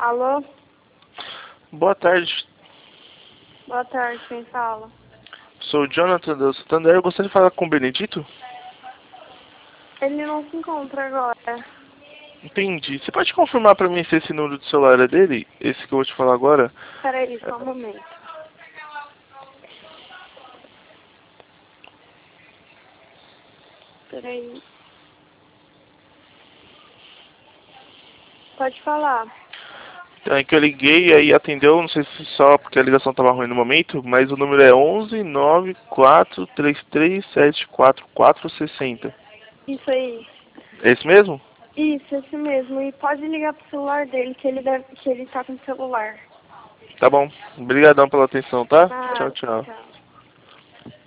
Alô? Boa tarde, Boa tarde, quem fala? sou o Jonathan do Santander. Eu gostaria de falar com o Benedito? Ele não se encontra agora. Entendi. Você pode confirmar pra mim se esse número de celular é dele? Esse que eu vou te falar agora? Peraí, só um momento. Peraí. Pode falar. Então, é que eu liguei e aí atendeu, não sei se só porque a ligação estava ruim no momento, mas o número é 11 9433744460. Isso aí. É esse mesmo? Isso, esse mesmo. E pode ligar pro celular dele, que ele tá com o celular. Tá bom. Obrigadão pela atenção, tá? Ah, Tchau, tchau. tchau.